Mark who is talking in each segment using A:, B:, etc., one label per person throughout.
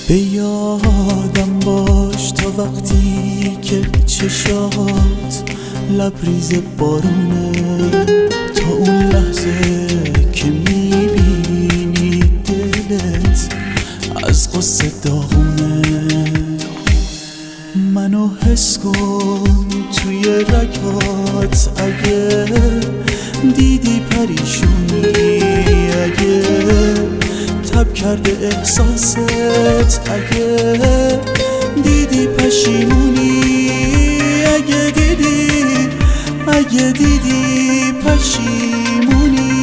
A: به یادم باش تا وقتی که چشات لبریز بارونه، تا اون لحظه که میبینی دلت از غصه داغونه. منو حس کن توی رگات، اگه دیدی پریشونی، اگه تب کرده احساست، اگه دیدی پشیمونی، اگه دیدی پشیمونی.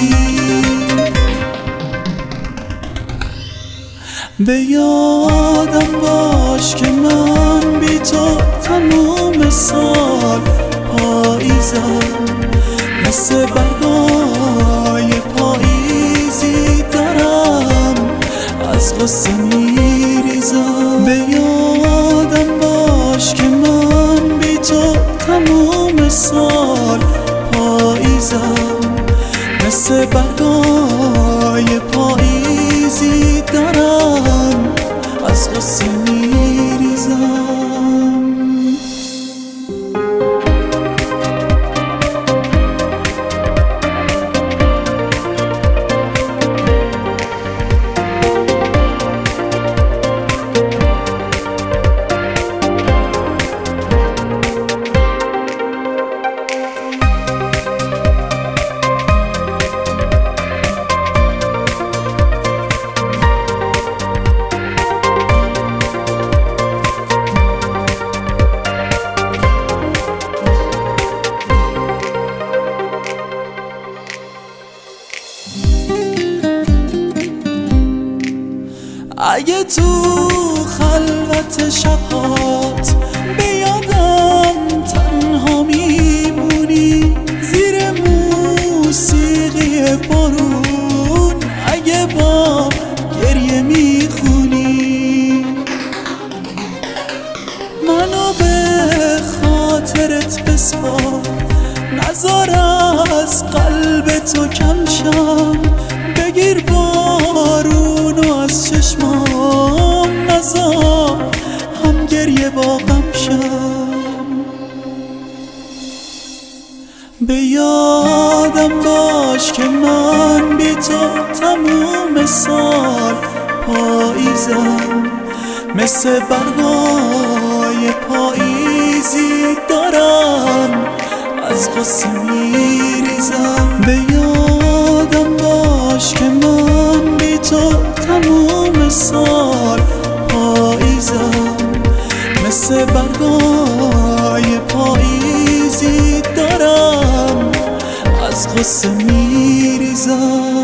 A: به یادم باش که من بی تو تموم سال پاییزم، مثل برگای پاییزی دارم از غصه میریزم. به یادم باش که من بی تو تموم سال پاییزم، مثل برگای پاییزی دارم از غصه میریزم. اگه تو خلوت شبات به یادم تنها میمونی، زیر موسیقی بارون اگه با گریه میخونی، منو به خاطرت بسپار، نذار از قلب تو کم شم، بگیر بارونو از چشمام، نذار هم گریه با غم شم. به یادم باش که من بی تو تموم سال پاییزم، مثل برگای پاییزی دارم از غصه میریزم. به یادم باش که من بی تو تموم سال پاییزم، مثل برگای پاییزی دارم از غصه میریزم.